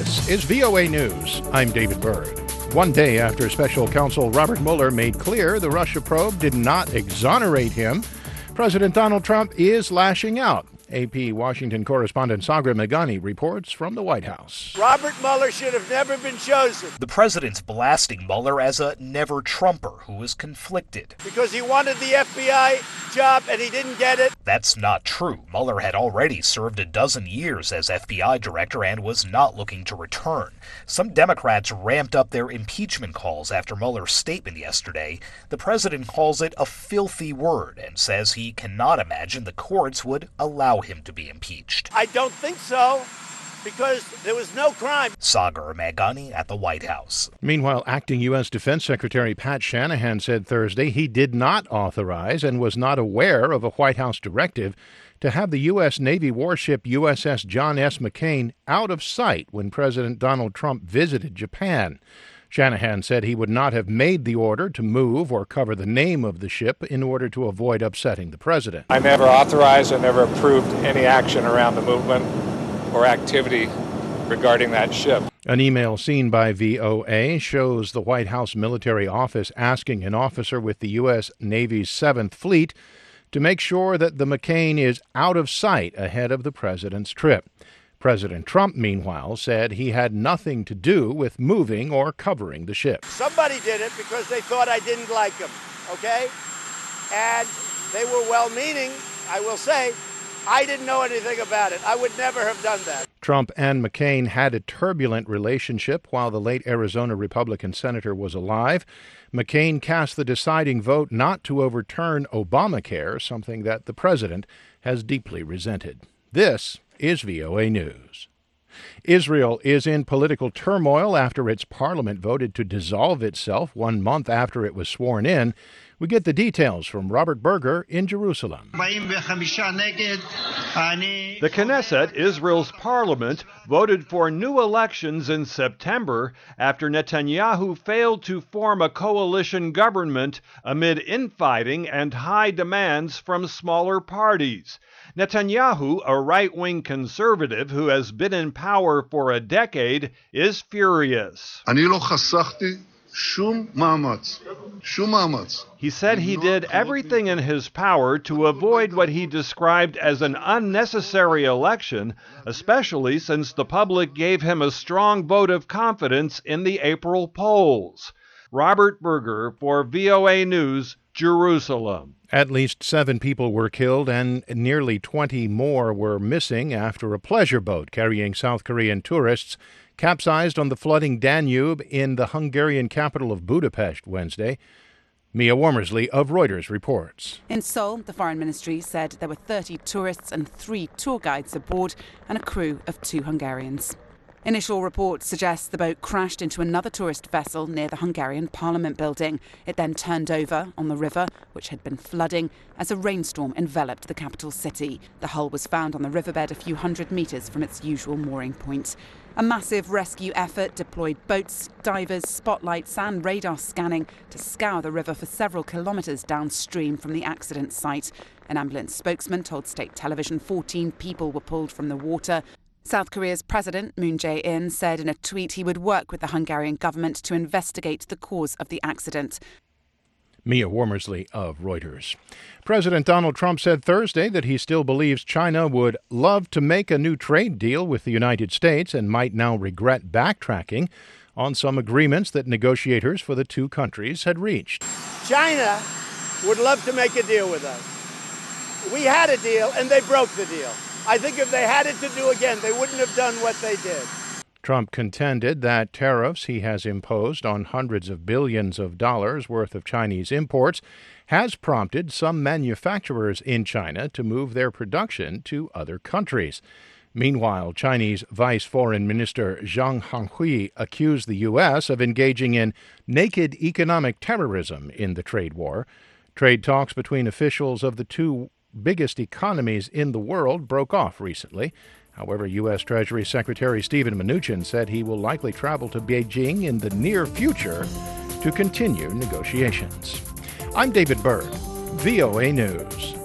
This is VOA News. I'm David Byrd. One day after Special Counsel Robert Mueller made clear the Russia probe did not exonerate him, President Donald Trump is lashing out. AP Washington correspondent Sagar Meghani reports from the White House. Robert Mueller should have never been chosen. The president's blasting Mueller as a never-Trumper who is conflicted. Because he wanted the FBI job and he didn't get it. That's not true. Mueller had already served a dozen years as FBI director and was not looking to return. Some Democrats ramped up their impeachment calls after Mueller's statement yesterday. The president calls it a filthy word and says he cannot imagine the courts would allow him to be impeached. I don't think so, because there was no crime. Sagar Meghani at the White House. Meanwhile, acting U.S. Defense Secretary Pat Shanahan said Thursday he did not authorize and was not aware of a White House directive to have the U.S. Navy warship USS John S. McCain out of sight when President Donald Trump visited Japan. Shanahan said he would not have made the order to move or cover the name of the ship in order to avoid upsetting the president. I never authorized or never approved any action around the movement or activity regarding that ship. An email seen by VOA shows the White House military office asking an officer with the U.S. Navy's 7th Fleet to make sure that the McCain is out of sight ahead of the president's trip. President Trump, meanwhile, said he had nothing to do with moving or covering the ship. Somebody did it because they thought I didn't like him, okay? And they were well-meaning, I will say. I didn't know anything about it. I would never have done that. Trump and McCain had a turbulent relationship while the late Arizona Republican senator was alive. McCain cast the deciding vote not to overturn Obamacare, something that the president has deeply resented. This is VOA News. Israel is in political turmoil after its parliament voted to dissolve itself 1 month after it was sworn in. We get the details from Robert Berger in Jerusalem. The Knesset, Israel's parliament, voted for new elections in September after Netanyahu failed to form a coalition government amid infighting and high demands from smaller parties. Netanyahu, a right-wing conservative who has been in power for a decade, is furious. He said he did everything in his power to avoid what he described as an unnecessary election, especially since the public gave him a strong vote of confidence in the April polls. Robert Berger for VOA News, Jerusalem. At least 7 people were killed and nearly 20 more were missing after a pleasure boat carrying South Korean tourists capsized on the flooding Danube in the Hungarian capital of Budapest Wednesday. Mia Wormersley of Reuters reports. In Seoul, the foreign ministry said there were 30 tourists and 3 tour guides aboard and a crew of 2 Hungarians. Initial reports suggest the boat crashed into another tourist vessel near the Hungarian Parliament building. It then turned over on the river, which had been flooding, as a rainstorm enveloped the capital city. The hull was found on the riverbed a few hundred metres from its usual mooring point. A massive rescue effort deployed boats, divers, spotlights and radar scanning to scour the river for several kilometres downstream from the accident site. An ambulance spokesman told state television 14 people were pulled from the water. South Korea's President Moon Jae-in said in a tweet he would work with the Hungarian government to investigate the cause of the accident. Mia Wormersley of Reuters. President Donald Trump said Thursday that he still believes China would love to make a new trade deal with the United States and might now regret backtracking on some agreements that negotiators for the 2 countries had reached. China would love to make a deal with us. We had a deal and they broke the deal. I think if they had it to do again, they wouldn't have done what they did. Trump contended that tariffs he has imposed on hundreds of billions of dollars worth of Chinese imports has prompted some manufacturers in China to move their production to other countries. Meanwhile, Chinese Vice Foreign Minister Zhang Honghui accused the U.S. of engaging in naked economic terrorism in the trade war. Trade talks between officials of the 2 biggest economies in the world broke off recently. However, U.S. Treasury Secretary Steven Mnuchin said he will likely travel to Beijing in the near future to continue negotiations. I'm David Byrd, VOA News.